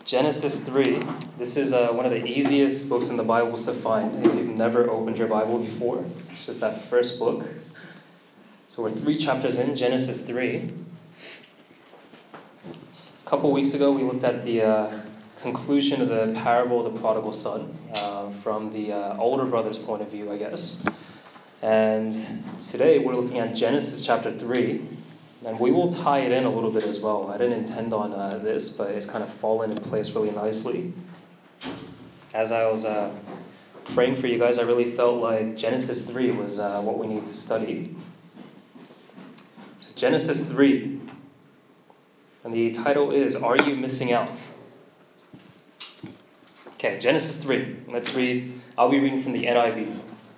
Genesis 3. This is one of the easiest books in the Bible to find if you've never opened your Bible before. It's just that first book. So we're 3 chapters in, Genesis 3. A couple weeks ago, we looked at the conclusion of the parable of the prodigal son from the older brother's point of view, I guess. And today we're looking at Genesis chapter 3. And we will tie it in a little bit as well. I didn't intend on this, but it's kind of fallen in place really nicely. As I was praying for you guys, I really felt like Genesis 3 was what we need to study. So Genesis 3, and the title is, Are You Missing Out? Okay, Genesis 3. Let's read. I'll be reading from the NIV.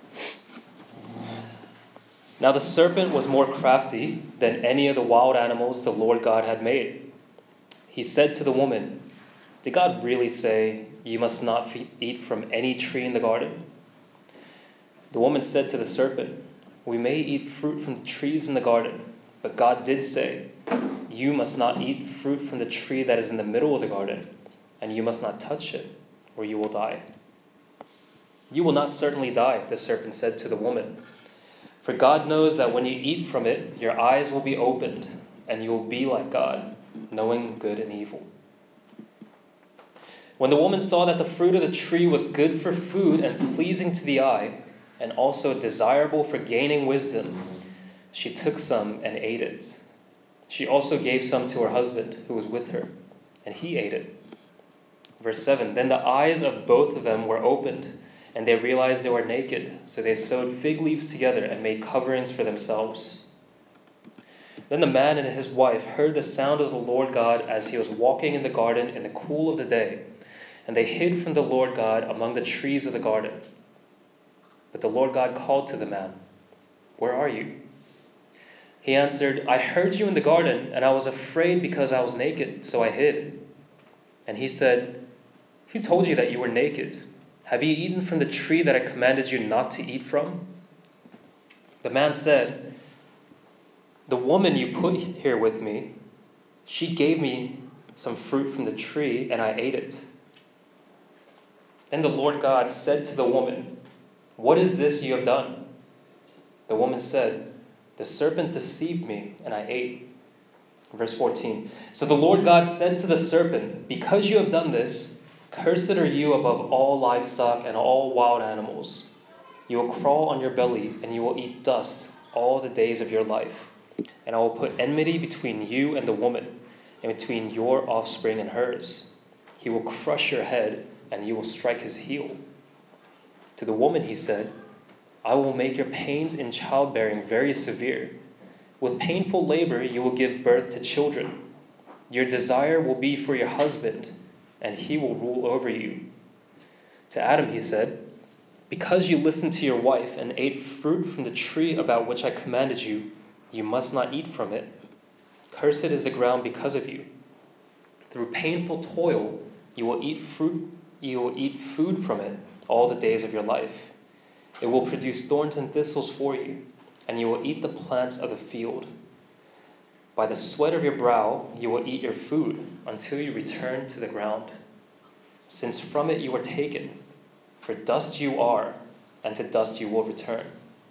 Now the serpent was more crafty than any of the wild animals the Lord God had made. He said to the woman, Did God really say, You must not eat from any tree in the garden? The woman said to the serpent, We may eat fruit from the trees in the garden, but God did say, You must not eat fruit from the tree that is in the middle of the garden, and you must not touch it, or you will die. You will not certainly die, the serpent said to the woman. For God knows that when you eat from it, your eyes will be opened, and you will be like God, knowing good and evil. When the woman saw that the fruit of the tree was good for food and pleasing to the eye, and also desirable for gaining wisdom, she took some and ate it. She also gave some to her husband, who was with her, and he ate it. Verse 7, Then the eyes of both of them were opened, and they realized they were naked, so they sewed fig leaves together and made coverings for themselves. Then the man and his wife heard the sound of the Lord God as he was walking in the garden in the cool of the day, and they hid from the Lord God among the trees of the garden. But the Lord God called to the man, Where are you? He answered, I heard you in the garden, and I was afraid because I was naked, so I hid. And he said, Who told you that you were naked? Have you eaten from the tree that I commanded you not to eat from? The man said, The woman you put here with me, she gave me some fruit from the tree, and I ate it. Then the Lord God said to the woman, What is this you have done? The woman said, The serpent deceived me, and I ate. Verse 14, So the Lord God said to the serpent, Because you have done this, cursed are you above all livestock and all wild animals. You will crawl on your belly, and you will eat dust all the days of your life. And I will put enmity between you and the woman, and between your offspring and hers. He will crush your head, and you will strike his heel. To the woman he said, I will make your pains in childbearing very severe. With painful labor you will give birth to children. Your desire will be for your husband, and he will rule over you. To Adam he said, Because you listened to your wife and ate fruit from the tree about which I commanded you, you must not eat from it. Cursed is the ground because of you. Through painful toil you will eat food from it all the days of your life. It will produce thorns and thistles for you, and you will eat the plants of the field. By the sweat of your brow you will eat your food until you return to the ground, since from it you were taken, for dust you are, and to dust you will return.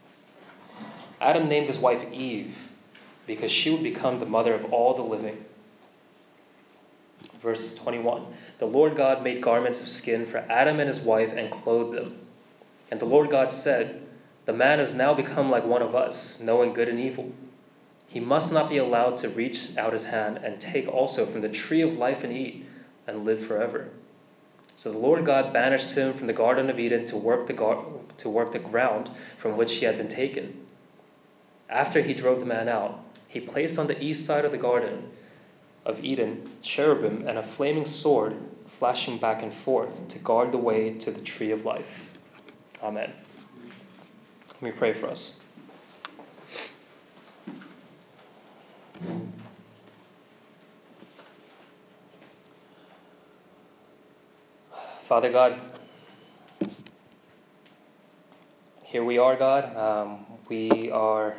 Adam named his wife Eve, because she would become the mother of all the living. Verse 21, The Lord God made garments of skin for Adam and his wife and clothed them. And the Lord God said, The man has now become like one of us, knowing good and evil. He must not be allowed to reach out his hand and take also from the tree of life and eat and live forever. So the Lord God banished him from the Garden of Eden to work the ground from which he had been taken. After he drove the man out, he placed on the east side of the Garden of Eden cherubim and a flaming sword flashing back and forth to guard the way to the tree of life. Amen. Let me pray for us. Father God, here we are, God. We are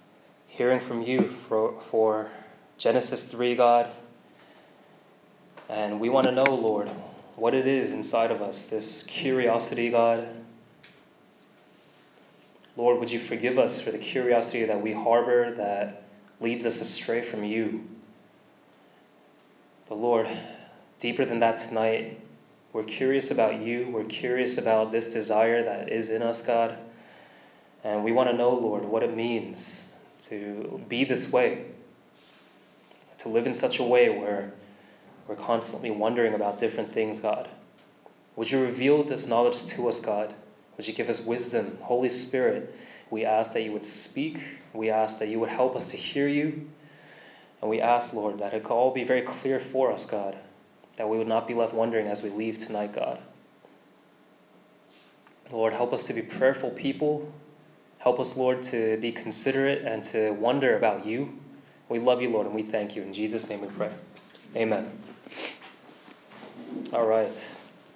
hearing from you for Genesis 3, God. And we want to know, Lord, what it is inside of us, this curiosity, God. Lord, would you forgive us for the curiosity that we harbor that leads us astray from you? But Lord, deeper than that tonight, we're curious about you. We're curious about this desire that is in us, God. And we want to know, Lord, what it means to be this way, to live in such a way where we're constantly wondering about different things, God. Would you reveal this knowledge to us, God? Would you give us wisdom? Holy Spirit, we ask that you would speak. We ask that you would help us to hear you. And we ask, Lord, that it could all be very clear for us, God, that we would not be left wondering as we leave tonight, God. Lord, help us to be prayerful people. Help us, Lord, to be considerate and to wonder about you. We love you, Lord, and we thank you. In Jesus' name we pray. Amen. All right.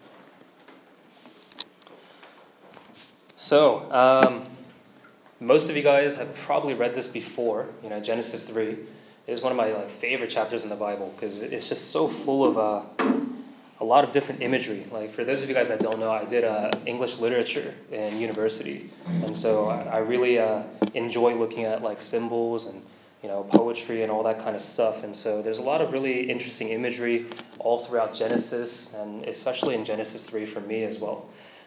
So, most of you guys have probably read this before. Genesis 3 is one of my favorite chapters in the Bible because it's just so full of a lot of different imagery. For those of you guys that don't know, I did English literature in university, and so I really enjoy looking at symbols and poetry and all that kind of stuff. And so there's a lot of really interesting imagery all throughout Genesis, and especially in Genesis 3 for me as well.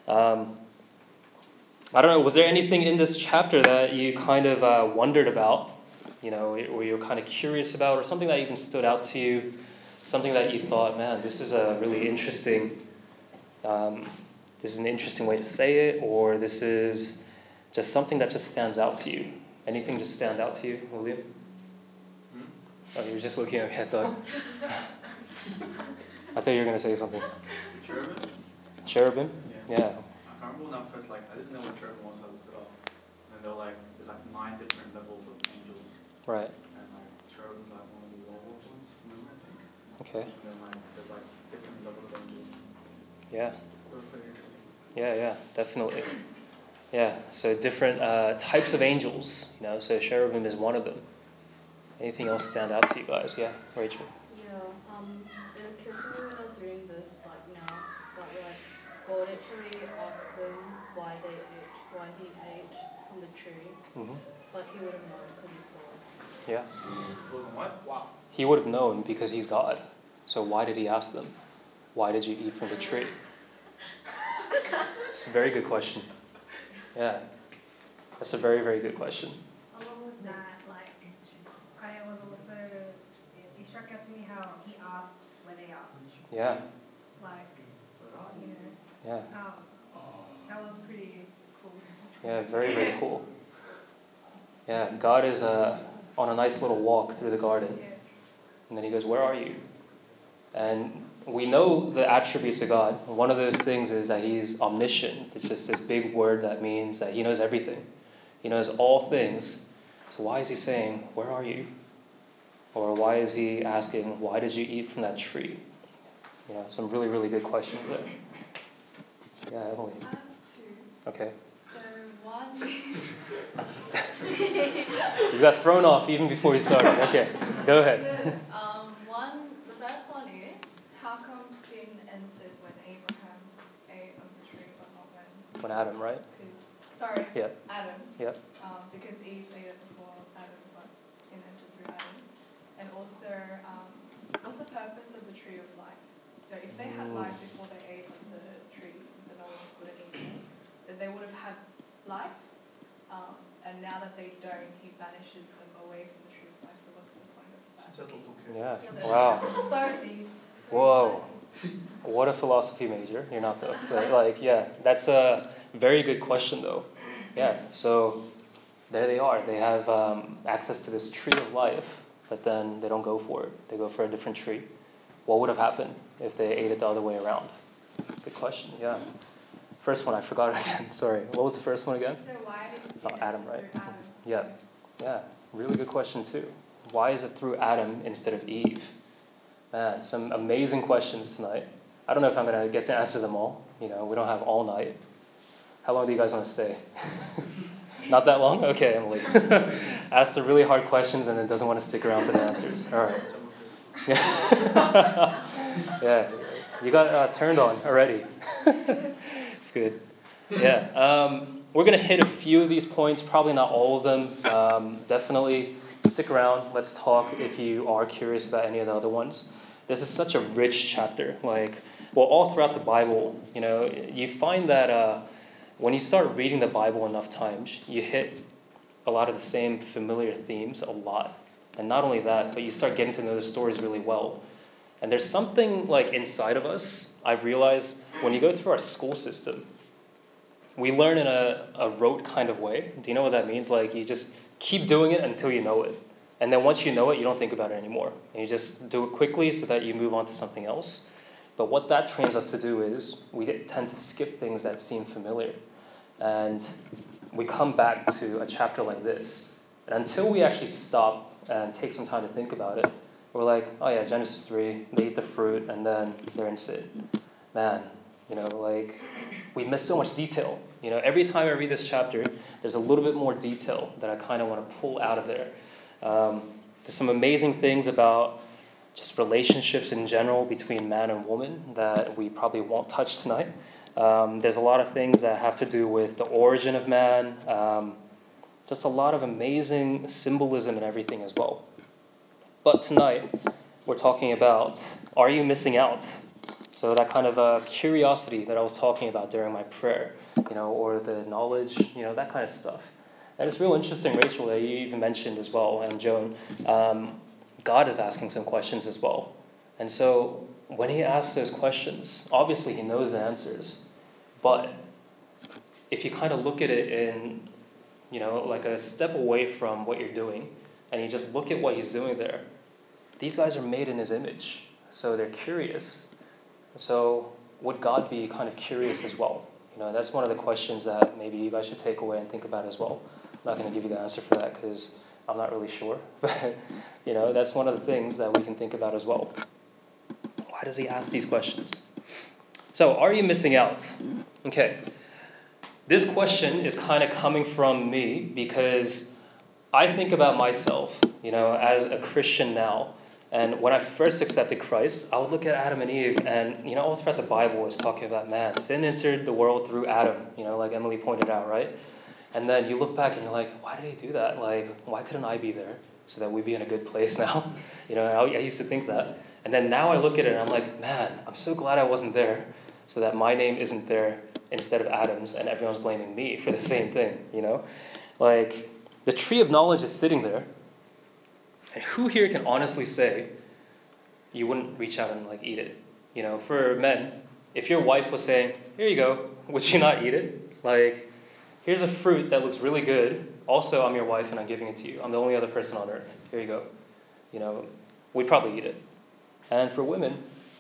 I don't know, was there anything in this chapter that you kind of wondered about, or you were kind of curious about, or something that even stood out to you, something that you thought, man, this is a really interesting, this is an interesting way to say it, or this is just something that just stands out to you? Anything just stand out to you, William? Oh, you were just looking at me, I thought you were going to say something. Cherubim? Cherubim? Yeah. I can't remember when I first, I didn't know what cherubim was, I looked it up. And they were there's 9 different levels of angels. Right. And cherubim's one of the lower ones, I think. Okay. And then there's different levels of angels. Yeah. It was pretty interesting. Yeah, definitely. Yeah, so different types of angels, so cherubim is one of them. Anything else stand out to you guys? Yeah, Rachel. Yeah, it occurred to me when I was reading this, now, God actually asked them why he ate from the tree, but he would have known because he's God. Yeah. Wasn't what? Wow. He would have known because he's God. So why did he ask them? Why did you eat from the tree? It's a very good question. Yeah, that's a very, very good question. Along with that, I was also, it struck out to me how he asked where they are. Yeah. Yeah. That was pretty cool. Yeah, very, very cool. Yeah, God is on a nice little walk through the garden. Yeah. And then he goes, where are you? And we know the attributes of God. One of those things is that he's omniscient. It's just this big word that means that he knows everything. He knows all things. So why is he saying, where are you? Or why is he asking, why did you eat from that tree? Some really, really good questions there. Yeah, Emily. I have 2. Okay. So one, You got thrown off even before you started. Okay, go ahead. the first one is, how come sin entered when Abraham ate of the tree, but not when? When Adam, right? Yep. Adam. Yep. Because Eve ate it before Adam, but sin entered through Adam. And also, what's the purpose of the tree of life? So if they had life before they ate of the tree, the knowledge of good and evil, then they would have had life. And now that they don't, he banishes them away from the tree of life. So what's the point of that? Yeah. Wow. So deep. Whoa. What a philosophy major. You're not though. But yeah, that's a very good question though. Yeah. So there they are. They have access to this tree of life, but then they don't go for it. They go for a different tree. What would have happened if they ate it the other way around? Good question. Yeah. First one, I forgot it again. Sorry. What was the first one again? So why did it Oh, Adam, right? Adam? Yeah. Really good question too. Why is it through Adam instead of Eve? Man, some amazing questions tonight. I don't know if I'm going to get to answer them all. We don't have all night. How long do you guys want to stay? Not that long? Okay, Emily. Ask the really hard questions and then doesn't want to stick around for the answers. All right. Yeah. Yeah, you got turned on already. It's good. Yeah, we're going to hit a few of these points, probably not all of them. Definitely stick around. Let's talk if you are curious about any of the other ones. This is such a rich chapter. All throughout the Bible, you find that when you start reading the Bible enough times, you hit a lot of the same familiar themes a lot. And not only that, but you start getting to know the stories really well. And there's something inside of us, I've realized, when you go through our school system, we learn in a rote kind of way. Do you know what that means? You just keep doing it until you know it. And then once you know it, you don't think about it anymore. And you just do it quickly so that you move on to something else. But what that trains us to do is we tend to skip things that seem familiar. And we come back to a chapter like this. And until we actually stop and take some time to think about it, we're like, oh yeah, Genesis 3, they eat the fruit, and then they're in sin. Man, we miss so much detail. Every time I read this chapter, there's a little bit more detail that I kind of want to pull out of there. There's some amazing things about just relationships in general between man and woman that we probably won't touch tonight. There's a lot of things that have to do with the origin of man, just a lot of amazing symbolism and everything as well. But tonight, we're talking about, are you missing out? So that kind of curiosity that I was talking about during my prayer, or the knowledge, that kind of stuff. And it's real interesting, Rachel, that you even mentioned as well, and Joan, God is asking some questions as well. And so when he asks those questions, obviously he knows the answers. But if you kind of look at it in, a step away from what you're doing, and you just look at what he's doing there, these guys are made in his image. So they're curious. So would God be kind of curious as well? That's one of the questions that maybe you guys should take away and think about as well. I'm not going to give you the answer for that because I'm not really sure. But, that's one of the things that we can think about as well. Why does he ask these questions? So, are you missing out? Okay. This question is kind of coming from me because I think about myself, as a Christian now. And when I first accepted Christ, I would look at Adam and Eve, and, all throughout the Bible it's talking about, man, sin entered the world through Adam, like Emily pointed out, right? And then you look back and you're like, why did he do that? Why couldn't I be there so that we'd be in a good place now? I used to think that. And then now I look at it and I'm like, man, I'm so glad I wasn't there so that my name isn't there instead of Adam's and everyone's blaming me for the same thing, The tree of knowledge is sitting there. And who here can honestly say you wouldn't reach out and eat it? For men, if your wife was saying, here you go, would you not eat it? Here's a fruit that looks really good. Also, I'm your wife and I'm giving it to you. I'm the only other person on earth. Here you go. We'd probably eat it. And for women,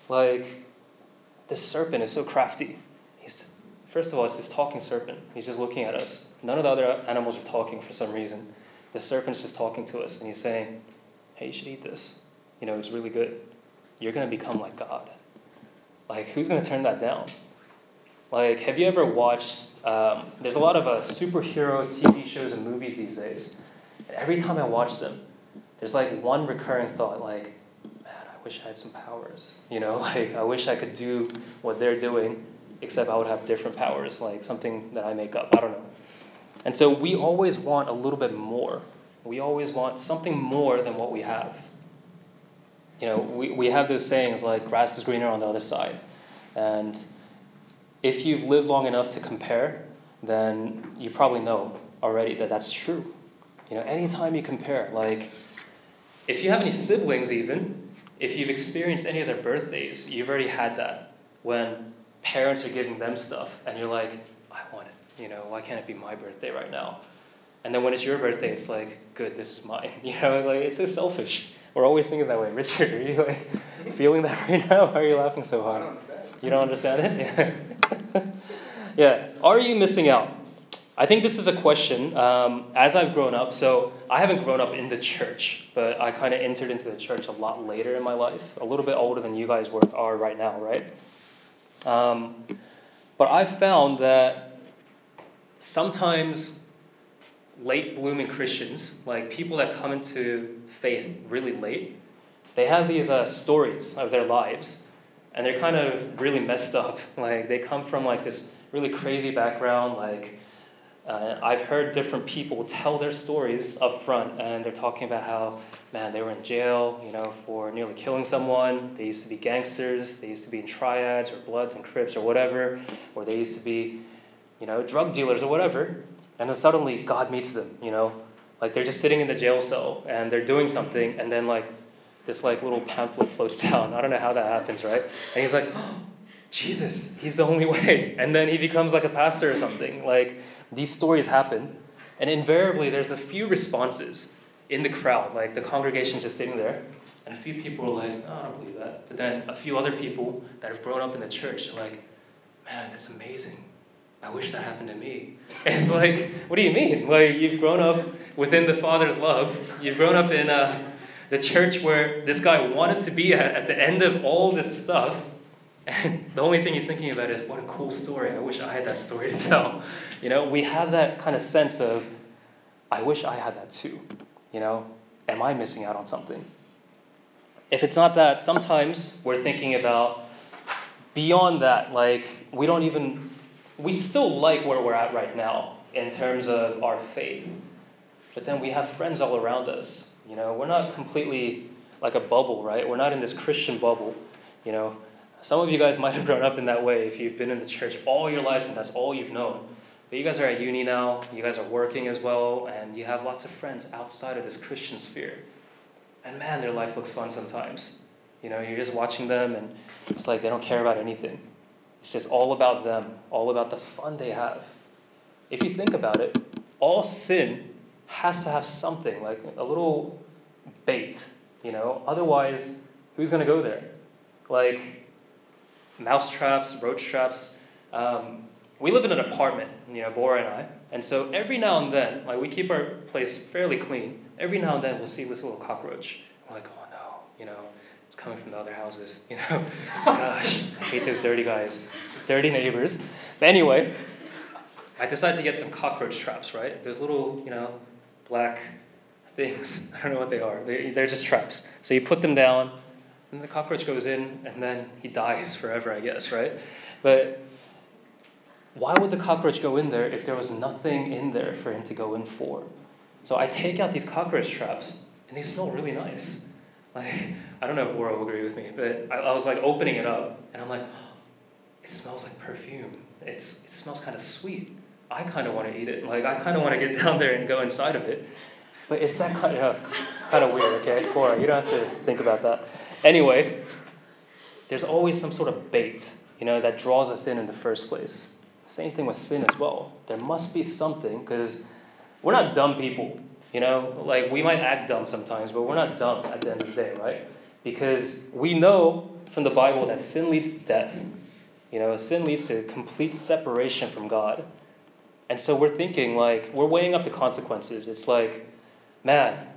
this serpent is so crafty. First of all, it's this talking serpent. He's just looking at us. None of the other animals are talking for some reason. The serpent's just talking to us and he's saying, hey, you should eat this. It's really good. You're going to become like God. Who's going to turn that down? Have you ever watched, there's a lot of superhero TV shows and movies these days. And every time I watch them, there's one recurring thought, man, I wish I had some powers. I wish I could do what they're doing, except I would have different powers, something that I make up. I don't know. And so we always want a little bit more. We always want something more than what we have. We have those sayings grass is greener on the other side. And if you've lived long enough to compare, then you probably know already that that's true. Anytime you compare, if you have any siblings even, if you've experienced any of their birthdays, you've already had that when parents are giving them stuff and you're like, I want it. Why can't it be my birthday right now? And then when it's your birthday, it's good, this is mine. It's so selfish. We're always thinking that way. Richard, are you feeling that right now? Why are you laughing so hard? I don't understand. You don't understand it? Yeah. Are you missing out? I think this is a question. As I've grown up, so I haven't grown up in the church, but I kind of entered into the church a lot later in my life, a little bit older than you guys are right now, right? But I've found that sometimes late blooming Christians, people that come into faith really late, they have these stories of their lives and they're kind of really messed up. Like, they come from like this really crazy background. Like, I've heard different people tell their stories up front, and they're talking about how, man, they were in jail, for nearly killing someone. They used to be gangsters. They used to be in triads or Bloods and Crips or whatever, or they used to be, drug dealers or whatever. And then suddenly God meets them, like they're just sitting in the jail cell and they're doing something, and then like this like little pamphlet floats down. I don't know how that happens, right? And he's like, oh, Jesus, he's the only way. And then he becomes like a pastor or something. Like, these stories happen, and invariably there's a few responses in the crowd. Like, the congregation's just sitting there, and a few people are like, oh, I don't believe that. But then a few other people that have grown up in the church are like, man, that's amazing. I wish that happened to me. And it's like, what do you mean? Like, you've grown up within the Father's love. You've grown up in the church where this guy wanted to be at the end of all this stuff. And the only thing he's thinking about is, what a cool story. I wish I had that story to tell. We have that kind of sense of, I wish I had that too. Am I missing out on something? If it's not that, sometimes we're thinking about beyond that. Like, we still like where we're at right now in terms of our faith. But then we have friends all around us. We're not completely like a bubble, right? We're not in this Christian bubble. Some of you guys might have grown up in that way if you've been in the church all your life and that's all you've known. But you guys are at uni now, you guys are working as well, and you have lots of friends outside of this Christian sphere. And man, their life looks fun sometimes. You're just watching them, and it's like they don't care about anything. It's just all about them, all about the fun they have. If you think about it, all sin has to have something, like a little bait, Otherwise, who's going to go there? Like, mouse traps, roach traps. We live in an apartment, Bora and I. And so every now and then, like, we keep our place fairly clean. Every now and then we'll see this little cockroach. We're like, oh no, it's coming from the other houses, Gosh, I hate those dirty guys. Dirty neighbors. But anyway, I decided to get some cockroach traps, right? Those little, black things. I don't know what they are. They're just traps. So you put them down, and the cockroach goes in, and then he dies forever, I guess, right? But why would the cockroach go in there if there was nothing in there for him to go in for? So I take out these cockroach traps, and they smell really nice. Like, I don't know if Laura will agree with me, but I was like opening it up, and I'm like, it smells like perfume. It smells kind of sweet. I kind of want to eat it. Like, I kind of want to get down there and go inside of it. But it's that kind of, it's kind of weird, okay? Cora, you don't have to think about that. Anyway, there's always some sort of bait, that draws us in the first place. Same thing with sin as well. There must be something, because we're not dumb people, Like, we might act dumb sometimes, but we're not dumb at the end of the day, right? Because we know from the Bible that sin leads to death. Sin leads to complete separation from God. And so we're thinking, like, we're weighing up the consequences. It's like, man,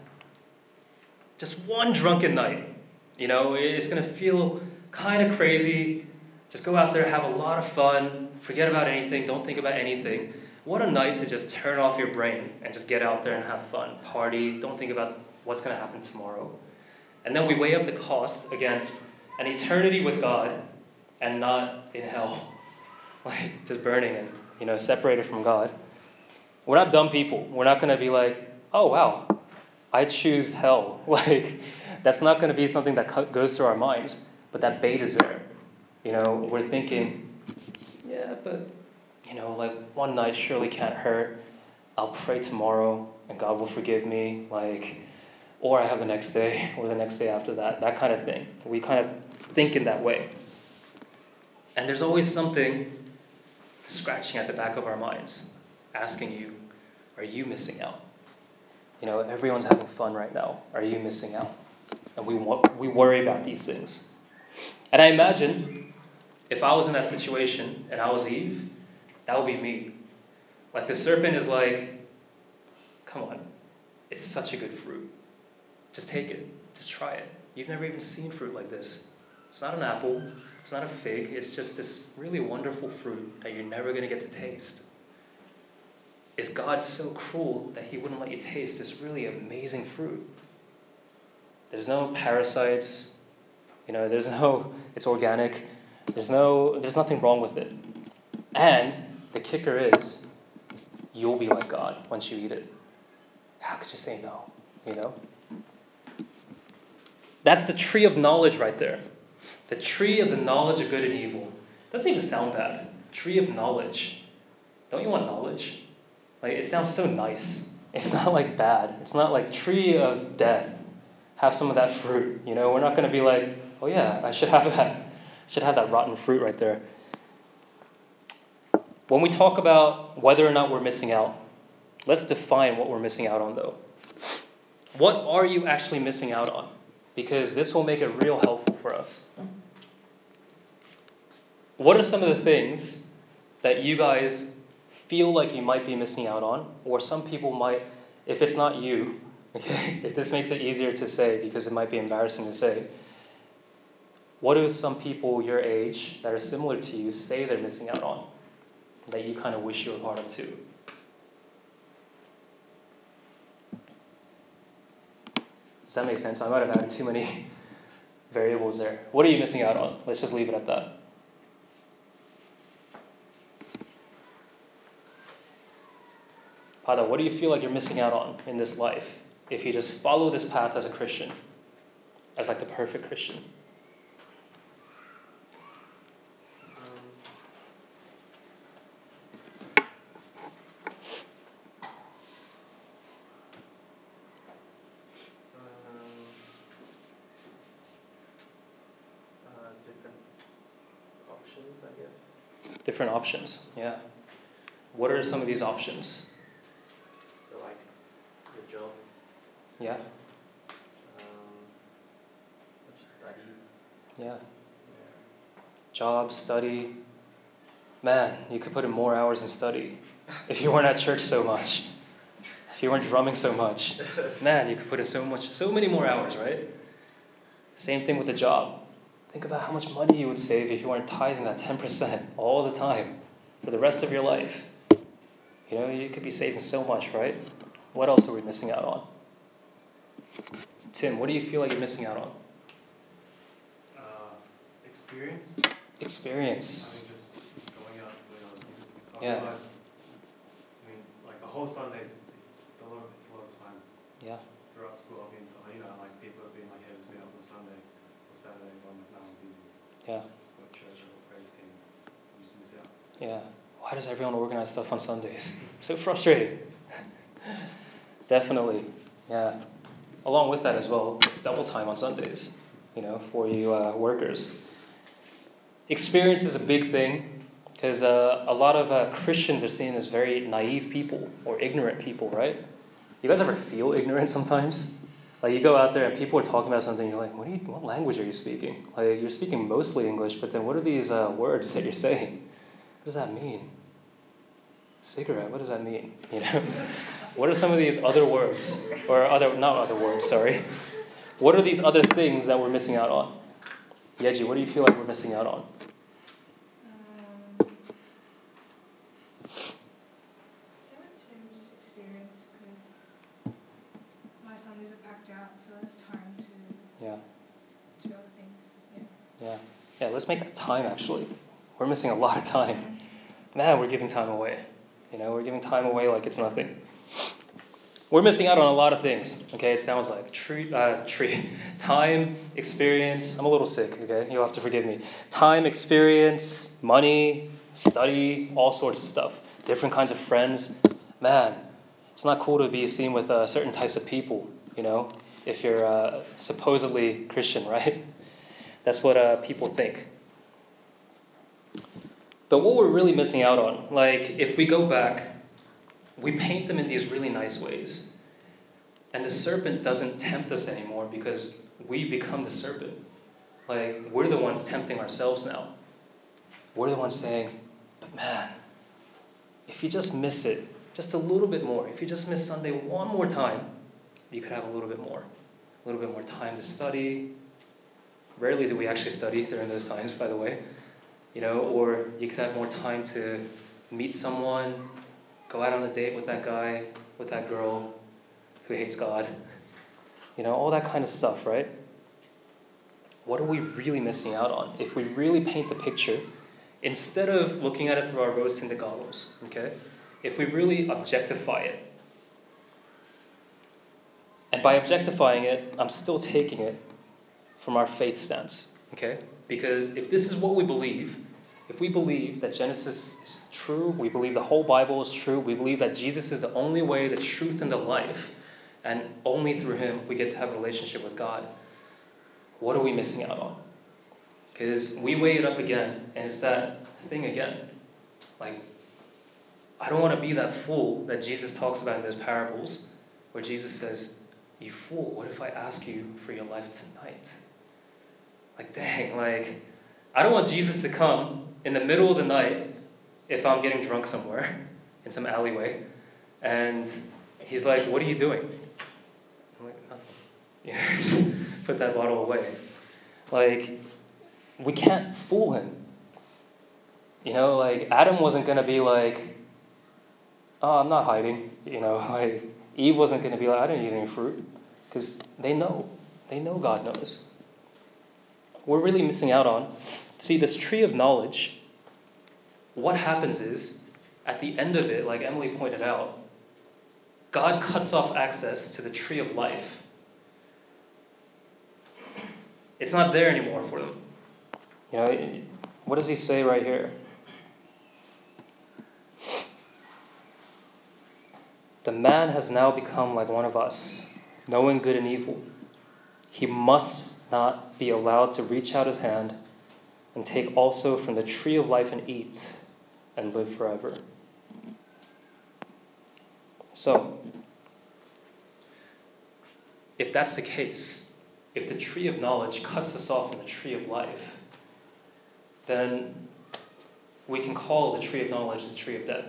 just one drunken night, it's going to feel kind of crazy. Just go out there, have a lot of fun, forget about anything, don't think about anything. What a night to just turn off your brain and just get out there and have fun, party, don't think about what's going to happen tomorrow. And then we weigh up the cost against an eternity with God and not in hell, like just burning and, separated from God. We're not dumb people. We're not going to be like, oh, wow, I choose hell. Like, that's not going to be something that goes through our minds, but that bait is there. We're thinking, yeah, but, like, one night surely can't hurt. I'll pray tomorrow and God will forgive me, like, or I have the next day or the next day after that kind of thing. We kind of think in that way. And there's always something scratching at the back of our minds, asking you, are you missing out? Everyone's having fun right now. Are you missing out? And we worry about these things. And I imagine if I was in that situation and I was Eve, that would be me. Like, the serpent is like, come on, it's such a good fruit. Just take it. Just try it. You've never even seen fruit like this. It's not an apple. It's not a fig. It's just this really wonderful fruit that you're never going to get to taste. Is God so cruel that he wouldn't let you taste this really amazing fruit? There's no parasites. It's organic. There's nothing wrong with it. And the kicker is, you'll be like God once you eat it. How could you say no? You know? That's the tree of knowledge right there. The tree of the knowledge of good and evil. Doesn't even sound bad. Tree of knowledge. Don't you want knowledge? Like, it sounds so nice. It's not like bad. It's not like tree of death. Have some of that fruit. You know, we're not going to be like, oh yeah, I should have that. I should have that rotten fruit right there. When we talk about whether or not we're missing out, let's define what we're missing out on though. What are you actually missing out on? Because this will make it real helpful for us. What are some of the things that you guys feel like you might be missing out on? Or some people might, if it's not you, okay, if this makes it easier to say because it might be embarrassing to say, what do some people your age that are similar to you say they're missing out on that you kind of wish you were part of too? Does that make sense? I might have added too many variables there. What are you missing out on? Let's just leave it at that. Pada, what do you feel like you're missing out on in this life if you just follow this path as a Christian, as like the perfect Christian? Different options, I guess. Different options, yeah. What are some of these options? So like your job, Yeah, just study. yeah. Job, study. Man, you could put in more hours in study if you weren't at church so much. If you weren't drumming so much. Man, you could put in so many more hours, right? Same thing with the job. Think about how much money you would save if you weren't tithing that 10% all the time for the rest of your life. You know, you could be saving so much, right? What else are we missing out on? Tim, what do you feel like you're missing out on? Experience. Experience. I mean, just going out with other things. Yeah. Otherwise, I mean, like a whole Sunday, it's a lot of time. Yeah. Throughout school, I've been told, like people have been like, hey, let's meet up on Sunday or Saturday. Well, now I'm busy. Yeah. Go to church or praise team. You just miss out. Yeah. Why does everyone organize stuff on Sundays? So frustrating. Definitely. Yeah. Along with that as well, it's double time on Sundays, you know, for you workers. Experience is a big thing because a lot of Christians are seen as very naive people or ignorant people, right? You guys ever feel ignorant sometimes? Like you go out there and people are talking about something, you're like, what language are you speaking? Like you're speaking mostly English, but then what are these words that you're saying? What does that mean? Cigarette, what does that mean? You know? What are some of these other words? Or not other words, sorry. What are these other things that we're missing out on? Yeji, what do you feel like we're missing out on? Same with Tim, just experience, because my Sundays are packed out, so there's time to do other things. Yeah, let's make that time actually. We're missing a lot of time. Man, we're giving time away. You know, we're giving time away like it's nothing. We're missing out on a lot of things, okay? It sounds like time, experience. I'm a little sick, okay? You'll have to forgive me. Time, experience, money, study, all sorts of stuff. Different kinds of friends. Man, it's not cool to be seen with certain types of people, you know, if you're supposedly Christian, right? That's what people think. But what we're really missing out on, like if we go back, we paint them in these really nice ways. And the serpent doesn't tempt us anymore because we become the serpent. Like, we're the ones tempting ourselves now. We're the ones saying, but man, if you just miss it, just a little bit more, if you just miss Sunday one more time, you could have a little bit more time to study. Rarely do we actually study during those times, by the way. You know, or you could have more time to meet someone, go out on a date with that guy, with that girl who hates God. You know, all that kind of stuff, right? what are we really missing out on? If we really paint the picture, instead of looking at it through our rose-tinted goggles, okay? If we really objectify it, and by objectifying it, I'm still taking it from our faith stance, okay? Because if this is what we believe, if we believe that Genesis is true, we believe the whole Bible is true, we believe that Jesus is the only way, the truth, and the life, and only through him we get to have a relationship with God, what are we missing out on? Because we weigh it up again, and it's that thing again. Like, I don't want to be that fool that Jesus talks about in those parables, where Jesus says, "You fool, what if I ask you for your life tonight?" Like, dang, like, I don't want Jesus to come in the middle of the night if I'm getting drunk somewhere in some alleyway, and he's like, "What are you doing?" I'm like, "Nothing." You know, just put that bottle away. Like, we can't fool him. You know, like, Adam wasn't going to be like, "Oh, I'm not hiding." You know, like, Eve wasn't going to be like, "I didn't eat any fruit." Because they know. They know God knows. We're really missing out on. See, this tree of knowledge, what happens is, at the end of it, like Emily pointed out, God cuts off access to the tree of life. It's not there anymore for them. You know, what does he say right here? The man has now become like one of us, knowing good and evil. He must not be allowed to reach out his hand and take also from the tree of life and eat and live forever. So, if that's the case, if the tree of knowledge cuts us off from the tree of life, then we can call the tree of knowledge the tree of death.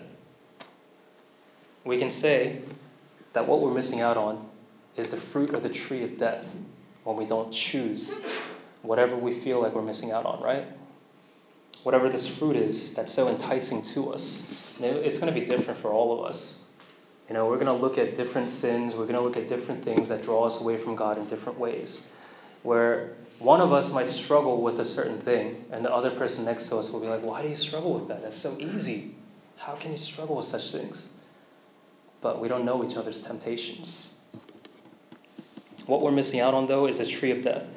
We can say that what we're missing out on is the fruit of the tree of death when we don't choose whatever we feel like we're missing out on, right? Whatever this fruit is that's so enticing to us. It's going to be different for all of us. You know, we're going to look at different sins, we're going to look at different things that draw us away from God in different ways. Where one of us might struggle with a certain thing, and the other person next to us will be like, "Why do you struggle with that? That's so easy. How can you struggle with such things?" But we don't know each other's temptations. What we're missing out on, though, is a tree of death.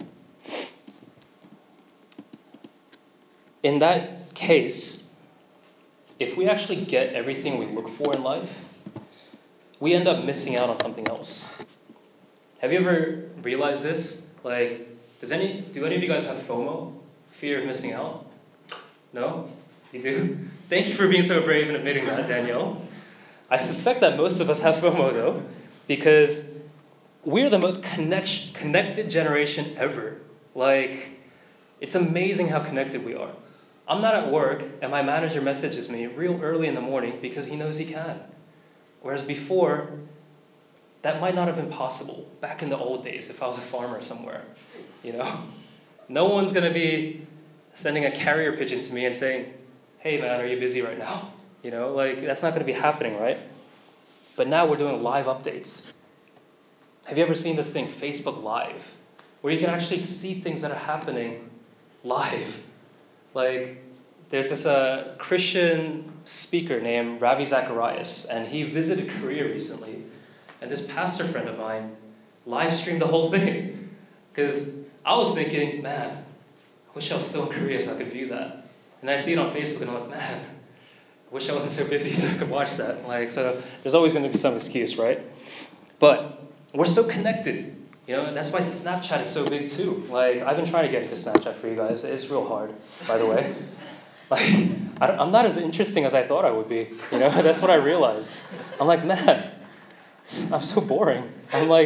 In that case, if we actually get everything we look for in life, we end up missing out on something else. Have you ever realized this? Like, do any of you guys have FOMO? Fear of missing out? No? You do? Thank you for being so brave and admitting that, Danielle. I suspect that most of us have FOMO, though, because we're the most connected generation ever. Like, it's amazing how connected we are. I'm not at work, and my manager messages me real early in the morning because he knows he can. Whereas before, that might not have been possible back in the old days if I was a farmer somewhere. You know? No one's going to be sending a carrier pigeon to me and saying, "Hey, man, are you busy right now?" You know, like, that's not going to be happening, right? But now we're doing live updates. Have you ever seen this thing, Facebook Live, where you can actually see things that are happening live? Like, there's this Christian speaker named Ravi Zacharias, and he visited Korea recently. And this pastor friend of mine live streamed the whole thing. Because I was thinking, man, I wish I was still in Korea so I could view that. And I see it on Facebook, and I'm like, man, I wish I wasn't so busy so I could watch that. Like, so there's always going to be some excuse, right? But we're so connected. You know, that's why Snapchat is so big too. Like, I've been trying to get into Snapchat for you guys. It's real hard, by the way. Like, I'm not as interesting as I thought I would be. You know, that's what I realized. I'm like, man, I'm so boring. I'm like,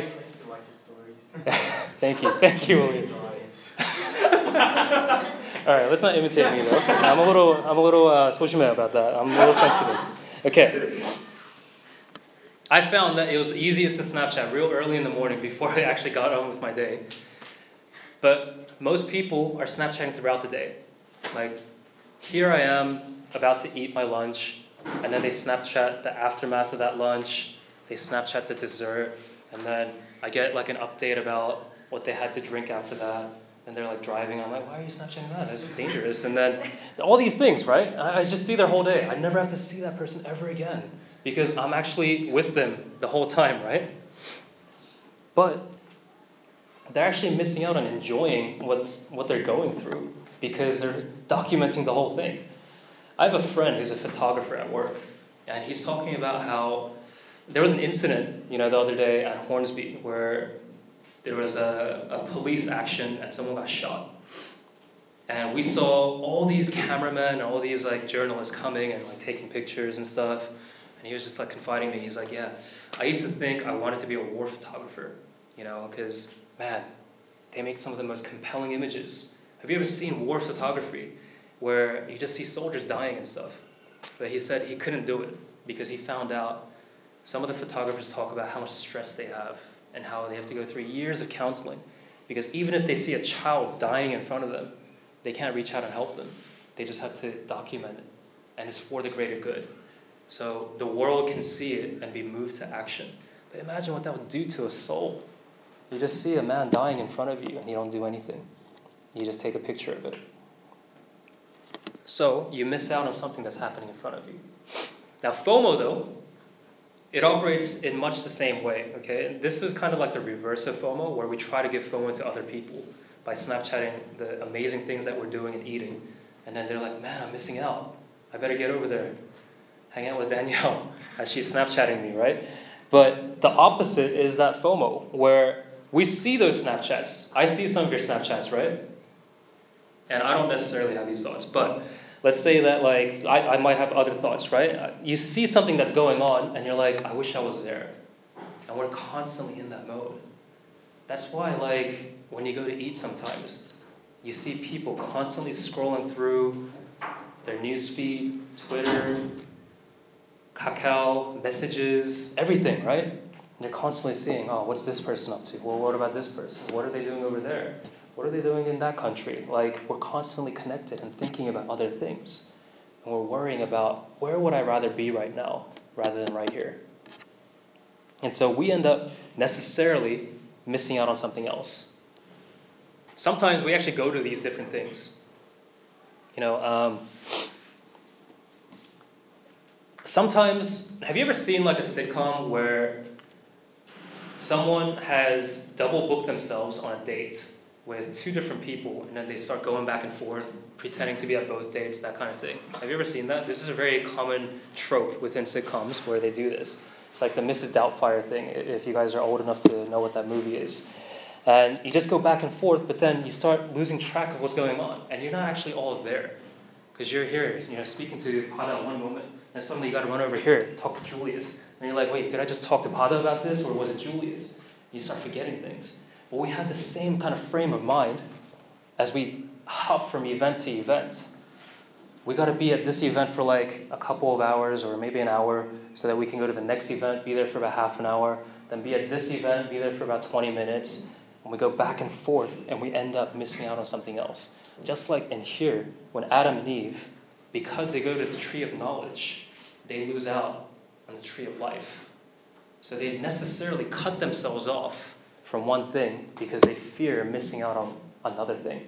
thank you, William. All right, let's not imitate me though. I'm a little 소심해 about that. I'm a little sensitive. Okay. I found that it was easiest to Snapchat real early in the morning before I actually got on with my day. But most people are Snapchatting throughout the day. Like, here I am about to eat my lunch, and then they Snapchat the aftermath of that lunch. They Snapchat the dessert, and then I get like an update about what they had to drink after that. And they're like driving. I'm like, why are you Snapchatting that? That's dangerous. And then all these things, right? I just see their whole day. I never have to see that person ever again because I'm actually with them the whole time, right? But they're actually missing out on enjoying what they're going through because they're documenting the whole thing. I have a friend who's a photographer at work, and he's talking about how there was an incident, the other day at Hornsby where there was a police action and someone got shot. And we saw all these cameramen and all these like journalists coming and like taking pictures and stuff. And he was just like confiding me. He's like, yeah, I used to think I wanted to be a war photographer, because, man, they make some of the most compelling images. Have you ever seen war photography where you just see soldiers dying and stuff? But he said he couldn't do it because he found out some of the photographers talk about how much stress they have and how they have to go through years of counseling. Because even if they see a child dying in front of them, they can't reach out and help them. They just have to document it. And it's for the greater good. So the world can see it and be moved to action. But imagine what that would do to a soul. You just see a man dying in front of you and you don't do anything. You just take a picture of it. So you miss out on something that's happening in front of you. Now FOMO though, it operates in much the same way, okay? This is kind of like the reverse of FOMO, where we try to give FOMO to other people by Snapchatting the amazing things that we're doing and eating. And then they're like, man, I'm missing out. I better get over there, hang out with Danielle as she's Snapchatting me, right? But the opposite is that FOMO, where we see those Snapchats. I see some of your Snapchats, right? And I don't necessarily have these thoughts, but let's say that like I might have other thoughts, right? You see something that's going on and you're like, I wish I was there. And we're constantly in that mode. That's why like when you go to eat sometimes, you see people constantly scrolling through their newsfeed, Twitter, Kakao, messages, everything, right? And they're constantly seeing, oh, what's this person up to? Well, what about this person? What are they doing over there? What are they doing in that country? Like, we're constantly connected and thinking about other things. And we're worrying about, where would I rather be right now rather than right here? And so we end up necessarily missing out on something else. Sometimes we actually go to these different things. Sometimes, have you ever seen like a sitcom where someone has double booked themselves on a date with two different people, and then they start going back and forth, pretending to be at both dates, that kind of thing? Have you ever seen that? This is a very common trope within sitcoms where they do this. It's like the Mrs. Doubtfire thing, if you guys are old enough to know what that movie is. And you just go back and forth, but then you start losing track of what's going on, and you're not actually all there. Because you're here, speaking to Pada at one moment, and suddenly you got to run over here, talk to Julius. And you're like, wait, did I just talk to Pada about this, or was it Julius? You start forgetting things. Well, we have the same kind of frame of mind as we hop from event to event. We got to be at this event for like a couple of hours or maybe an hour so that we can go to the next event, be there for about half an hour, then be at this event, be there for about 20 minutes, and we go back and forth and we end up missing out on something else. Just like in here, when Adam and Eve, because they go to the tree of knowledge, they lose out on the tree of life. So they necessarily cut themselves off from one thing because they fear missing out on another thing.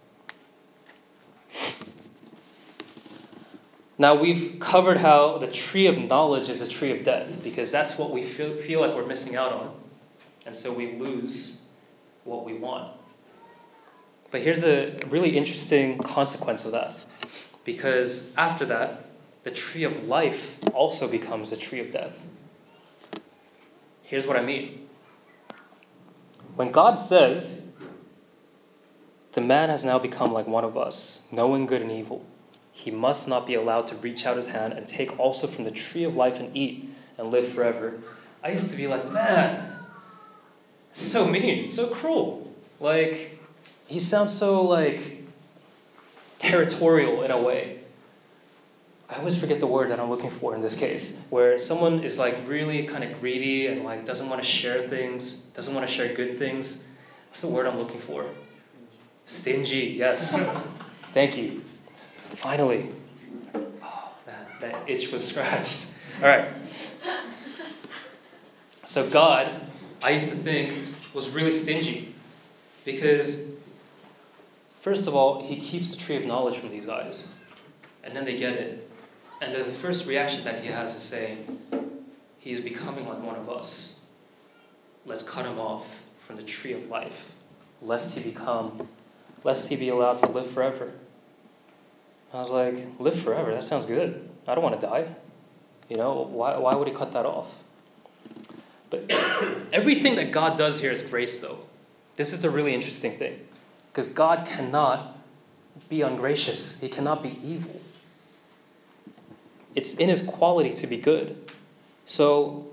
Now we've covered how the tree of knowledge is a tree of death because that's what we feel like we're missing out on. And so we lose what we want. But here's a really interesting consequence of that. Because after that, the tree of life also becomes a tree of death. Here's what I mean. When God says, the man has now become like one of us, knowing good and evil, he must not be allowed to reach out his hand and take also from the tree of life and eat and live forever. I used to be like, man, so mean, so cruel. Like, he sounds so like territorial in a way. I always forget the word that I'm looking for in this case, where someone is like really kind of greedy and like doesn't want to share things, doesn't want to share good things. What's the word I'm looking for? Stingy, yes. Thank you. Finally. Oh, man, that itch was scratched. All right. So God, I used to think, was really stingy because First of all, he keeps the tree of knowledge from these guys. And then they get it. And the first reaction that he has is saying, he is becoming like one of us. Let's cut him off from the tree of life, lest he be allowed to live forever. I was like, live forever? That sounds good. I don't want to die. Why would he cut that off? But everything that God does here is grace, though. This is a really interesting thing. Because God cannot be ungracious. He cannot be evil. It's in his quality to be good. So,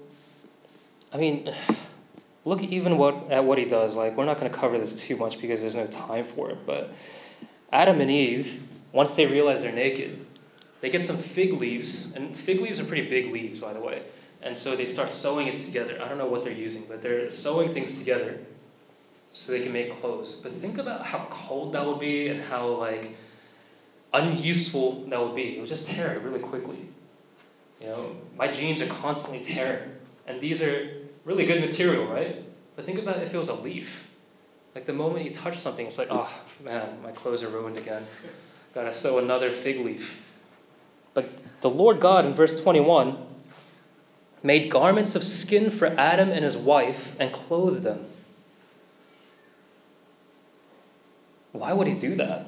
look even at what he does. Like, we're not going to cover this too much because there's no time for it. But Adam and Eve, once they realize they're naked, they get some fig leaves. And fig leaves are pretty big leaves, by the way. And so they start sewing it together. I don't know what they're using, but they're sewing things together so they can make clothes. But think about how cold that would be and how, unuseful that would be. It would just tear really quickly. My jeans are constantly tearing. And these are really good material, right? But think about if it was a leaf. Like, the moment you touch something, it's like, oh, man, my clothes are ruined again. Gotta sew another fig leaf. But the Lord God, in verse 21, made garments of skin for Adam and his wife and clothed them. Why would he do that?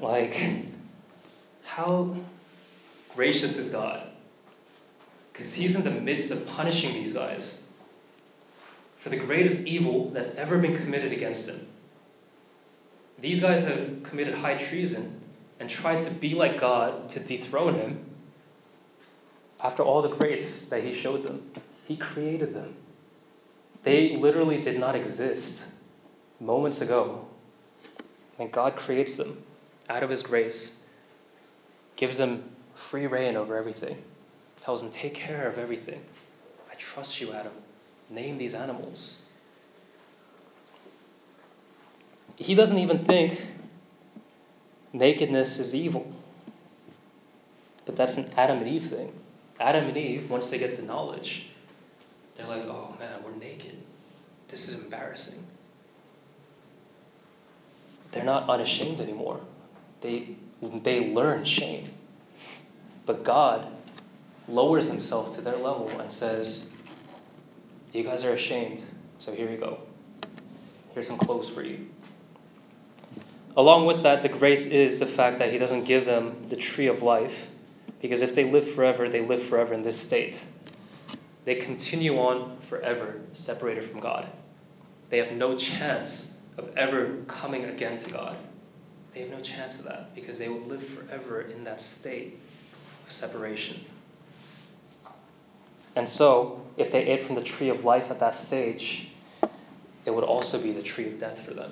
How gracious is God? Because he's in the midst of punishing these guys for the greatest evil that's ever been committed against him. These guys have committed high treason and tried to be like God to dethrone him after all the grace that he showed them. He created them. They literally did not exist moments ago. And God creates them out of his grace, gives them free reign over everything, tells them, take care of everything. I trust you, Adam. Name these animals. He doesn't even think nakedness is evil. But that's an Adam and Eve thing. Adam and Eve, once they get the knowledge, they're like, oh man, we're naked. This is embarrassing. They're not unashamed anymore. They learn shame. But God lowers himself to their level and says, you guys are ashamed, so here you go. Here's some clothes for you. Along with that, the grace is the fact that he doesn't give them the tree of life, because if they live forever, they live forever in this state. They continue on forever separated from God. They have no chance of ever coming again to God. They have no chance of that because they will live forever in that state of separation. And so, if they ate from the tree of life at that stage, it would also be the tree of death for them.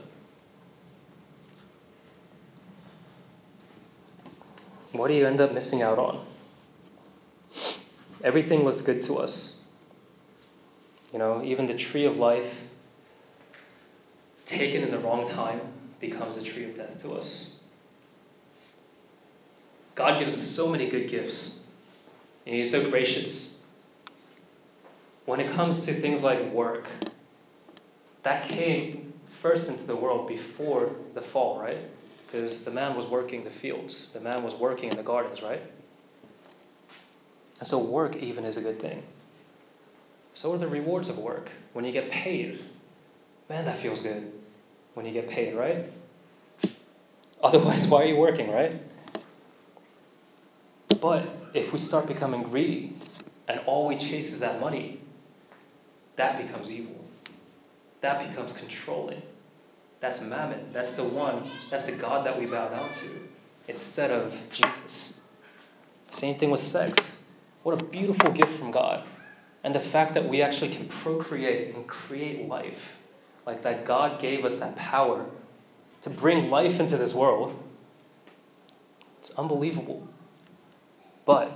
What do you end up missing out on? Everything looks good to us. Even the tree of life, taken in the wrong time, becomes the tree of death to us. God gives us so many good gifts, and he's so gracious. When it comes to things like work, that came first into the world before the fall, right? Because the man was working the fields. The man was working in the gardens, right? And so work even is a good thing. So are the rewards of work. When you get paid, man, that feels good. When you get paid, right? Otherwise, why are you working, right? But if we start becoming greedy and all we chase is that money, that becomes evil. That becomes controlling. That's mammon. That's the God that we bow down to instead of Jesus. Same thing with sex. What a beautiful gift from God. And the fact that we actually can procreate and create life. Like that God gave us that power to bring life into this world. It's unbelievable. But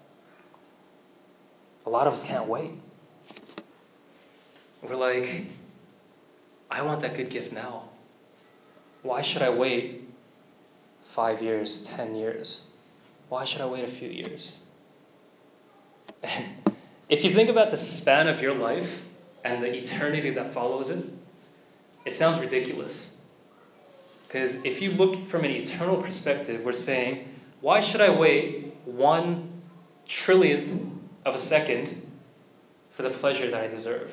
a lot of us can't wait. We're like, I want that good gift now. Why should I wait 5 years, 10 years? Why should I wait a few years? If you think about the span of your life and the eternity that follows it, it sounds ridiculous. Because if you look from an eternal perspective, we're saying, why should I wait 1/trillionth of a second for the pleasure that I deserve?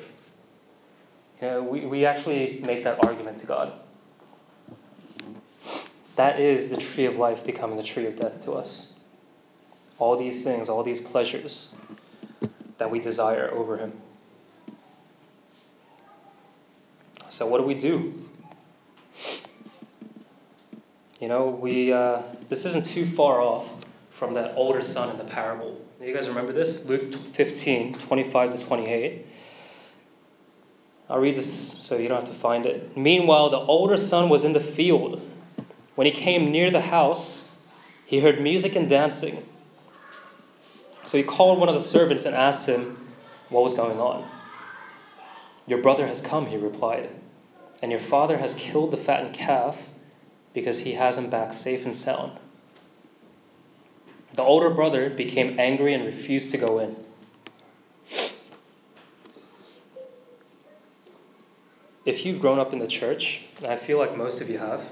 We actually make that argument to God. That is the tree of life becoming the tree of death to us. All these things, all these pleasures that we desire over him. So what do we do? This isn't too far off from that older son in the parable. You guys remember this? Luke 15, 25 to 28. I'll read this so you don't have to find it. Meanwhile, the older son was in the field. When he came near the house, he heard music and dancing. So he called one of the servants and asked him what was going on. Your brother has come, he replied, and your father has killed the fattened calf because he has him back safe and sound. The older brother became angry and refused to go in. If you've grown up in the church, and I feel like most of you have,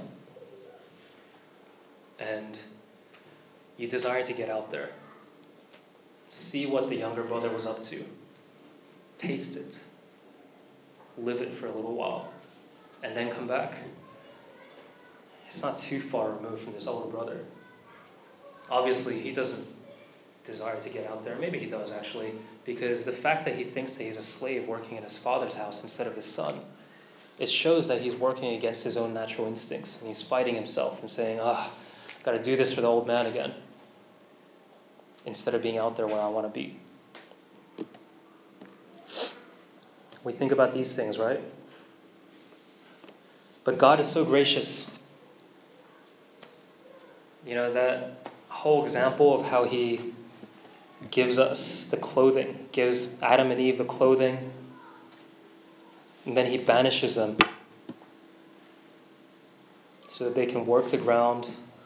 and you desire to get out there, see what the younger brother was up to, taste it, live it for a little while, and then come back. It's not too far removed from this older brother. Obviously, he doesn't desire to get out there. Maybe he does, actually, because the fact that he thinks that he's a slave working in his father's house instead of his son, it shows that he's working against his own natural instincts, and he's fighting himself and saying, got to do this for the old man again, instead of being out there where I want to be. We think about these things, right? But God is so gracious. That whole example of how he gives us the clothing, gives Adam and Eve the clothing, and then he banishes them so that they can work the ground.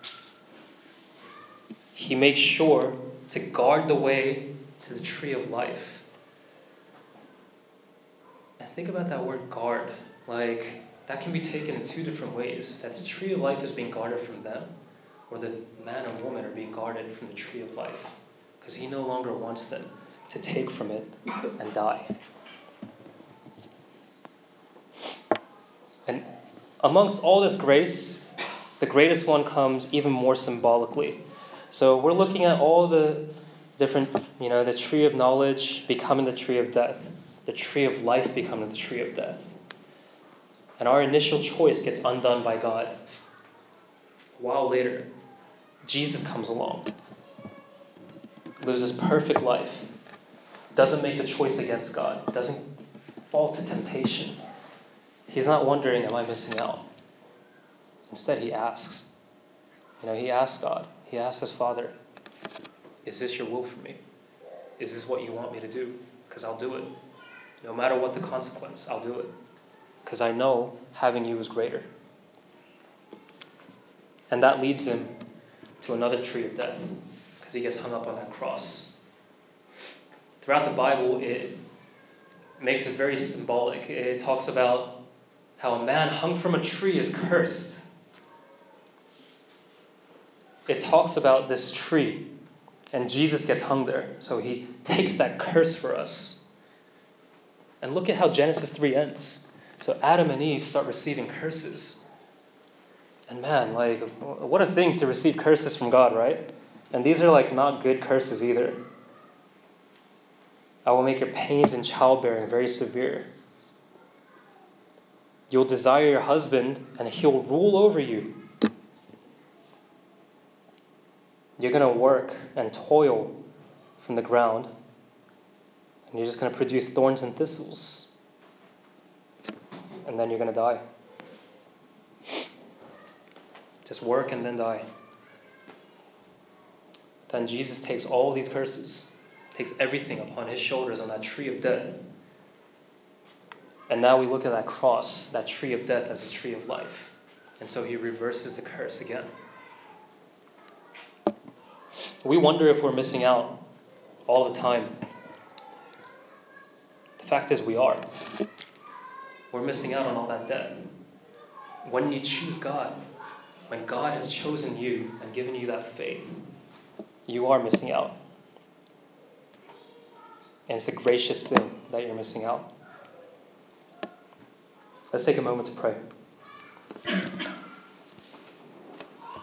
He makes sure to guard the way to the tree of life. And think about that word guard. That can be taken in two different ways. That the tree of life is being guarded from them, or the man and woman are being guarded from the tree of life. Because he no longer wants them to take from it and die. And amongst all this grace, the greatest one comes even more symbolically. So we're looking at all the different, the tree of knowledge becoming the tree of death, the tree of life becoming the tree of death. And our initial choice gets undone by God. A while later, Jesus comes along, lives this perfect life, doesn't make the choice against God, doesn't fall to temptation. He's not wondering, am I missing out? Instead, he asks. He asks God. He asks his Father, is this your will for me? Is this what you want me to do? Because I'll do it. No matter what the consequence, I'll do it. Because I know having you is greater. And that leads him to another tree of death, because he gets hung up on that cross. Throughout the Bible, it makes it very symbolic. It talks about how a man hung from a tree is cursed. It talks about this tree, and Jesus gets hung there. So he takes that curse for us. And look at how Genesis 3 ends. So Adam and Eve start receiving curses. And man, what a thing to receive curses from God, right? And these are not good curses either. I will make your pains in childbearing very severe. You'll desire your husband, and he'll rule over you. You're going to work and toil from the ground, and you're just going to produce thorns and thistles. And then you're going to die. Just work and then die. Then Jesus takes all these curses, takes everything upon his shoulders on that tree of death. And now we look at that cross, that tree of death, as a tree of life. And so he reverses the curse again. We wonder if we're missing out all the time. The fact is we are. We're missing out on all that death. When you choose God, when God has chosen you and given you that faith, you are missing out. And it's a gracious thing that you're missing out. Let's take a moment to pray.